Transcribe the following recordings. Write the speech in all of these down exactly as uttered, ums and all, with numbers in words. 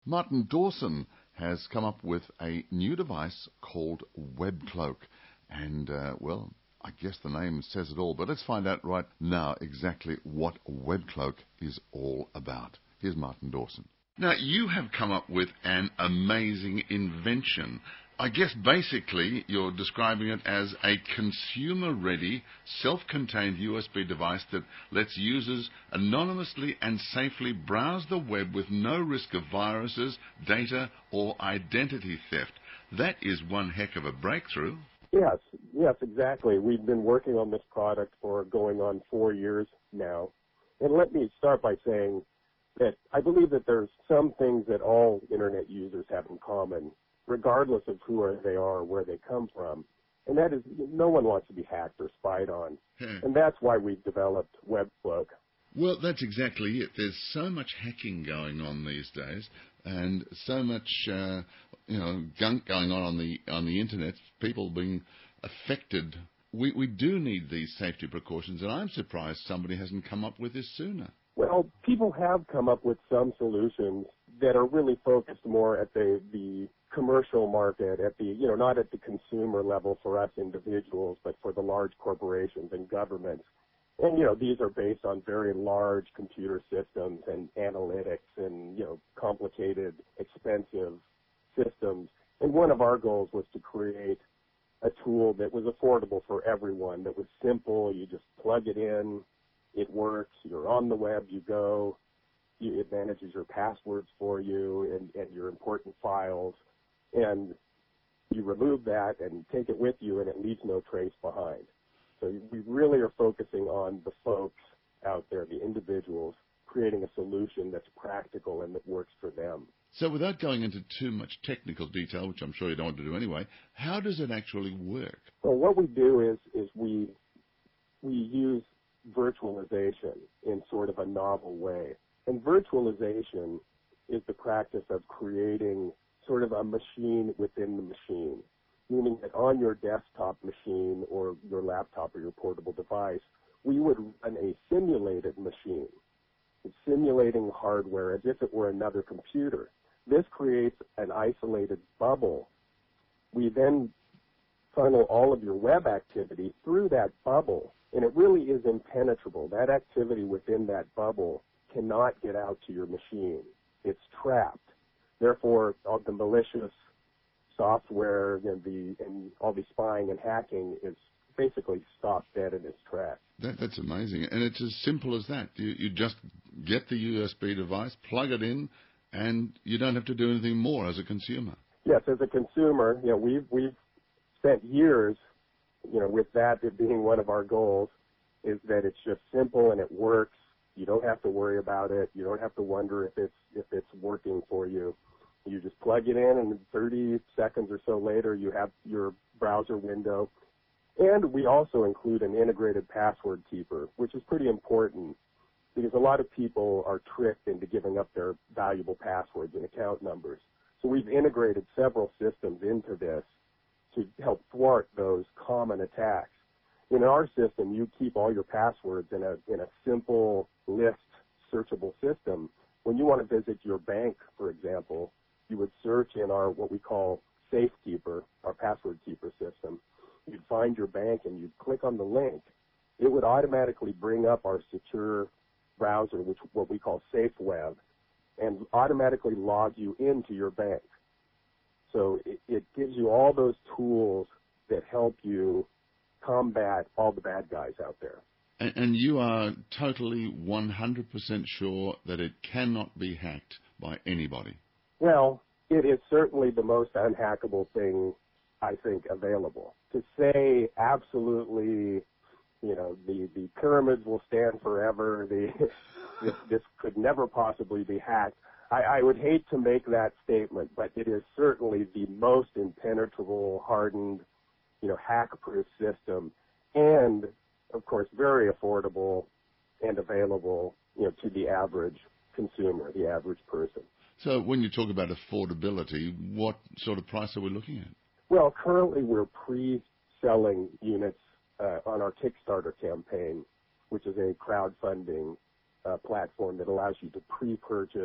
Martin Dawson has come up with a new device called WebCloak. And, uh, well, I guess the name says it all. But let's find out right now exactly what WebCloak is all about. Here's Martin Dawson. Now, you have come up with an amazing invention. I guess basically you're describing it as a consumer-ready, self-contained U S B device that lets users anonymously and safely browse the web with no risk of viruses, data, or identity theft. That is one heck of a breakthrough. Yes, yes, exactly. We've been working on this product for going on four years now. And let me start by saying that I believe that there's some things that all Internet users have in common, regardless of who they are or where they come from. And that is, no one wants to be hacked or spied on. Hmm. And that's why we've developed WebCloak. Well, that's exactly it. There's so much hacking going on these days, and so much, uh, you know, gunk going on on the on the internet. People being affected. We we do need these safety precautions, and I'm surprised somebody hasn't come up with this sooner. Well, people have come up with some solutions that are really focused more at the the commercial market, at the you know not at the consumer level for us individuals, but for the large corporations and governments. And, you know, these are based on very large computer systems and analytics and, you know, complicated, expensive systems. And one of our goals was to create a tool that was affordable for everyone, that was simple. You just plug it in, it works, you're on the web, you go, it manages your passwords for you and, and your important files. And you remove that and take it with you, and it leaves no trace behind. So we really are focusing on the folks out there, the individuals, creating a solution that's practical and that works for them. So without going into too much technical detail, which I'm sure you don't want to do anyway, how does it actually work? Well, what we do is is we we use virtualization in sort of a novel way. And virtualization is the practice of creating sort of a machine within the machine, meaning that on your desktop machine or your laptop or your portable device, we would run a simulated machine. It's simulating hardware as if it were another computer. This creates an isolated bubble. We then funnel all of your web activity through that bubble, and it really is impenetrable. That activity within that bubble cannot get out to your machine. It's trapped. Therefore, all the malicious software and the and all the spying and hacking is basically stopped dead in its tracks. That, that's amazing, and it's as simple as that. You you just get the U S B device, plug it in, and you don't have to do anything more as a consumer. Yes, as a consumer, you know, we've we've spent years, you know, with that being one of our goals, is that it's just simple and it works. You don't have to worry about it. You don't have to wonder if it's if it's working for you. You just plug it in, and thirty seconds or so later, you have your browser window. And we also include an integrated password keeper, which is pretty important because a lot of people are tricked into giving up their valuable passwords and account numbers. So we've integrated several systems into this to help thwart those common attacks. In our system, you keep all your passwords in a in a simple list searchable system. When you want to visit your bank, for example, you would search in our what we call SafeKeeper, our password keeper system. You'd find your bank and you'd click on the link. It would automatically bring up our secure browser, which what we call SafeWeb, and automatically log you into your bank. So it, it gives you all those tools that help you combat all the bad guys out there. And, and you are totally one hundred percent sure that it cannot be hacked by anybody? Well, it is certainly the most unhackable thing, I think, available. To say absolutely, you know, the, the pyramids will stand forever, the, this, this could never possibly be hacked, I, I would hate to make that statement, but it is certainly the most impenetrable, hardened, you know, hack-proof system, and, of course, very affordable and available, you know, to the average consumer, the average person. So when you talk about affordability, what sort of price are we looking at? Well, currently we're pre-selling units uh, on our Kickstarter campaign, which is a crowdfunding uh, platform that allows you to pre-purchase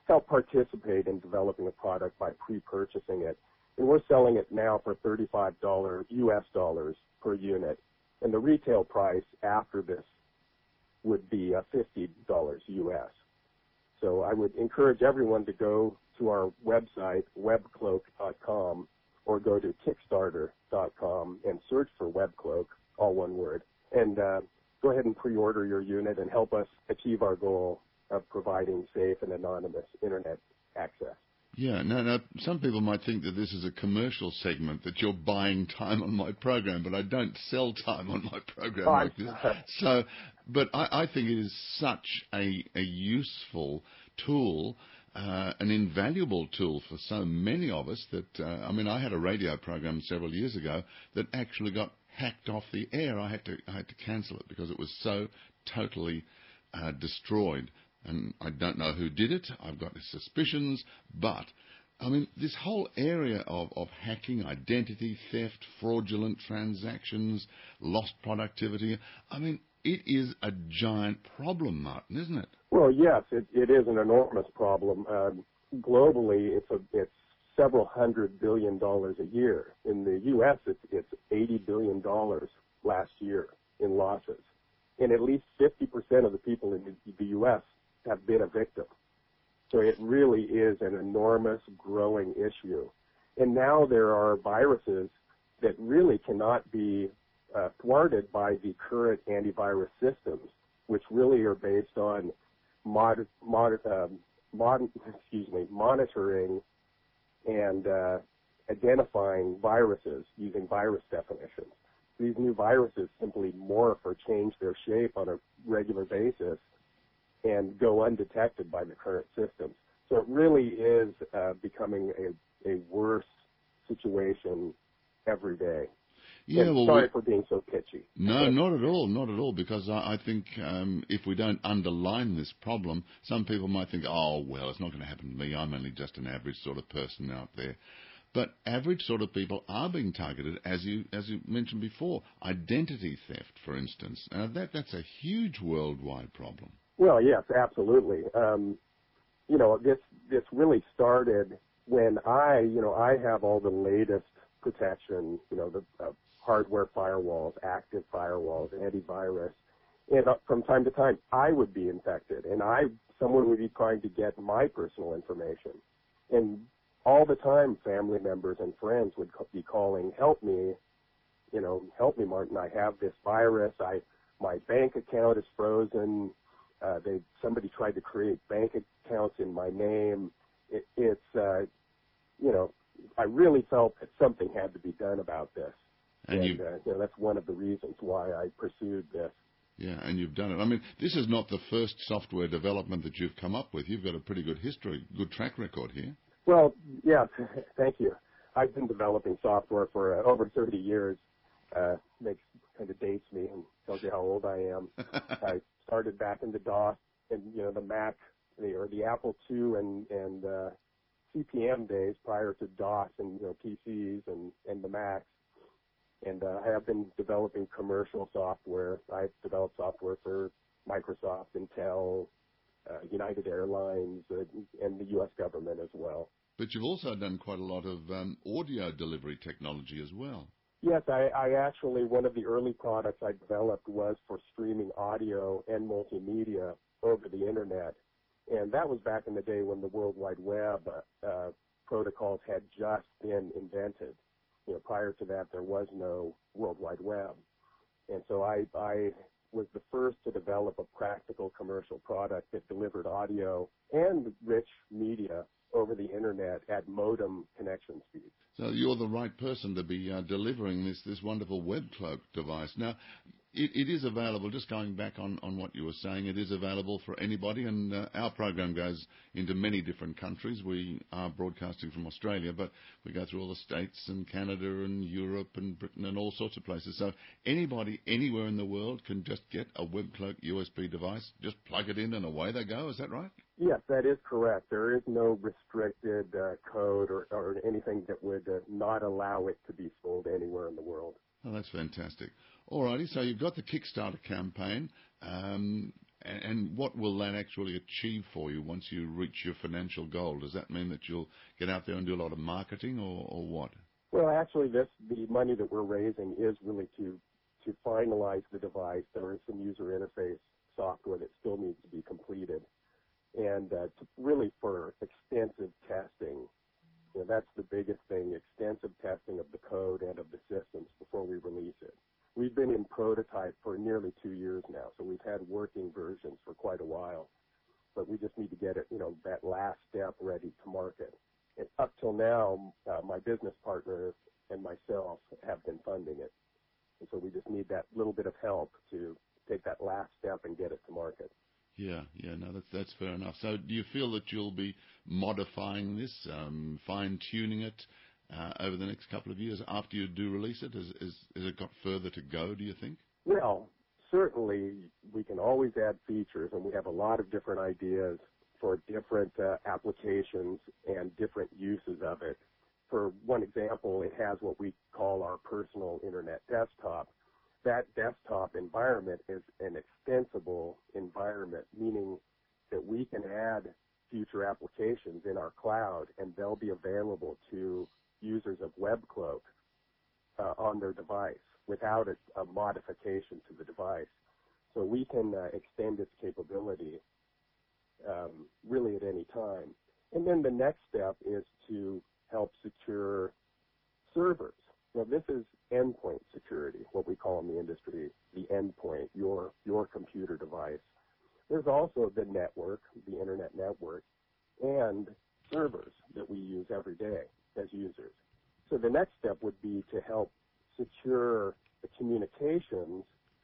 help participate in developing a product by pre-purchasing it. And we're selling it now for thirty-five dollars U S dollars per unit. And the retail price after this would be uh, fifty dollars U S. So I would encourage everyone to go to our website, webcloak dot com, or go to kickstarter dot com and search for Webcloak, all one word, and uh, go ahead and pre-order your unit and help us achieve our goal of providing safe and anonymous Internet access. Yeah, no, no, some people might think that this is a commercial segment, that you're buying time on my program, but I don't sell time on my program Oh, like this. So, but I, I think it is such a, a useful tool, uh, an invaluable tool for so many of us that, uh, I mean, I had a radio program several years ago that actually got hacked off the air. I had to, I had to cancel it because it was so totally uh, destroyed. And I don't know who did it. I've got suspicions. But, I mean, this whole area of, of hacking, identity theft, fraudulent transactions, lost productivity, I mean, it is a giant problem, Martin, isn't it? Well, yes, it, it is an enormous problem. Um, globally, it's, a, it's several hundred billion dollars a year. In the U S, it's, it's eighty billion dollars last year in losses. And at least fifty percent of the people in the, the U S have been a victim. So it really is an enormous growing issue. And now there are viruses that really cannot be uh, thwarted by the current antivirus systems, which really are based on mod, mod, um, mod, excuse me, monitoring and uh, identifying viruses using virus definitions. These new viruses simply morph or change their shape on a regular basis and go undetected by the current systems. So it really is uh, becoming a, a worse situation every day. Yeah, and well, sorry we, for being so pitchy. No, not at all, not at all, because I, I think um, if we don't underline this problem, some people might think, oh, well, it's not going to happen to me. I'm only just an average sort of person out there. But average sort of people are being targeted, as you as you mentioned before. Identity theft, for instance. Uh, that that's a huge worldwide problem. Well, yes, absolutely. Um, you know, this this really started when I, you know, I have all the latest protection, you know, the uh, hardware firewalls, active firewalls, antivirus, and uh, from time to time I would be infected, and I someone would be trying to get my personal information, and all the time family members and friends would be calling, help me, you know, help me, Martin, I have this virus, I my bank account is frozen. Uh, they somebody tried to create bank accounts in my name. It, it's uh, you know, I really felt that something had to be done about this, and, and you, uh, you know, that's one of the reasons why I pursued this. Yeah, and you've done it. I mean, this is not the first software development that you've come up with. You've got a pretty good history, good track record here. Well, yeah, thank you. I've been developing software for uh, over thirty years. Uh, makes kind of dates me and tells you how old I am. I started back in the DOS and, you know, the Mac, the, or the Apple two and, and, uh, C P M days prior to DOS and, you know, P Cs and, and the Macs. And, uh, I have been developing commercial software. I've developed software for Microsoft, Intel, uh, United Airlines, uh, and the U S government as well. But you've also done quite a lot of um, audio delivery technology as well. Yes, I, I actually, one of the early products I developed was for streaming audio and multimedia over the Internet. And that was back in the day when the World Wide Web uh, protocols had just been invented. You know, prior to that, there was no World Wide Web. And so I, I was the first to develop a practical commercial product that delivered audio and rich media over the Internet at modem connection speeds. So you're the right person to be uh, delivering this, this wonderful Webcloak device. Now, it, it is available, just going back on, on what you were saying, it is available for anybody, and uh, our program goes into many different countries. We are broadcasting from Australia, but we go through all the States and Canada and Europe and Britain and all sorts of places. So anybody anywhere in the world can just get a Webcloak U S B device, just plug it in and away they go. Is that right? Yes, that is correct. There is no restricted uh, code or, or anything that would uh, not allow it to be sold anywhere in the world. Oh, that's fantastic. All righty, so you've got the Kickstarter campaign, um, and, and what will that actually achieve for you once you reach your financial goal? Does that mean that you'll get out there and do a lot of marketing, or, or what? Well, actually, this the money that we're raising is really to to finalize the device. There is some user interface software that still needs to be completed, and uh, to really for extensive testing. You know, that's the biggest thing: extensive testing of the code and of the systems before we release it. We've been in prototype for nearly two years now, so we've had working versions for quite a while. But we just need to get it, you know, that last step ready to market. And up till now, uh, my business partner and myself have been funding it. And so we just need that little bit of help to take that last step and get it to market. Yeah, yeah, no, that's, that's fair enough. So do you feel that you'll be modifying this, um, fine-tuning it uh, over the next couple of years after you do release it? Has, is, has it got further to go, do you think? Well, certainly we can always add features, and we have a lot of different ideas for different uh, applications and different uses of it. For one example, it has what we call our personal internet desktop. That desktop environment is an extensible environment, meaning that we can add future applications in our cloud, and they'll be available to users of WebCloak uh, on their device without a, a modification to the device. So we can uh, extend its capability um, really at any time. And then the next step is to help secure servers. Now, this is endpoint security, what we call in the industry the endpoint, your your computer device. There's also the network, the internet network, and servers that we use every day as users. So the next step would be to help secure the communications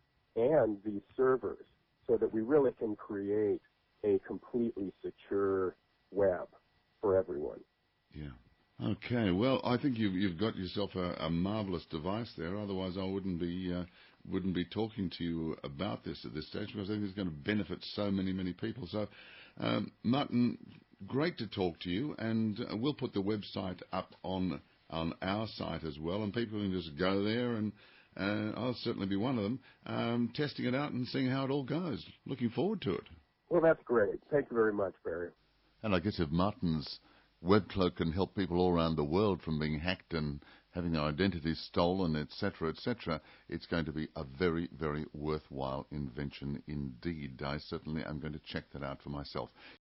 and these servers so that we really can create a completely secure web for everyone. Yeah. Okay. Well, I think you've you've got yourself a, a marvelous device there. Otherwise, I wouldn't be uh, wouldn't be talking to you about this at this stage, because I think it's going to benefit so many many people. So, um, Martin, great to talk to you, and uh, we'll put the website up on on our site as well, and people can just go there, and uh, I'll certainly be one of them, um, testing it out and seeing how it all goes. Looking forward to it. Well, that's great. Thank you very much, Barry. And I guess if Martin's WebCloak can help people all around the world from being hacked and having their identities stolen, et cetera, et cetera, it's going to be a very, very worthwhile invention indeed. I certainly am going to check that out for myself.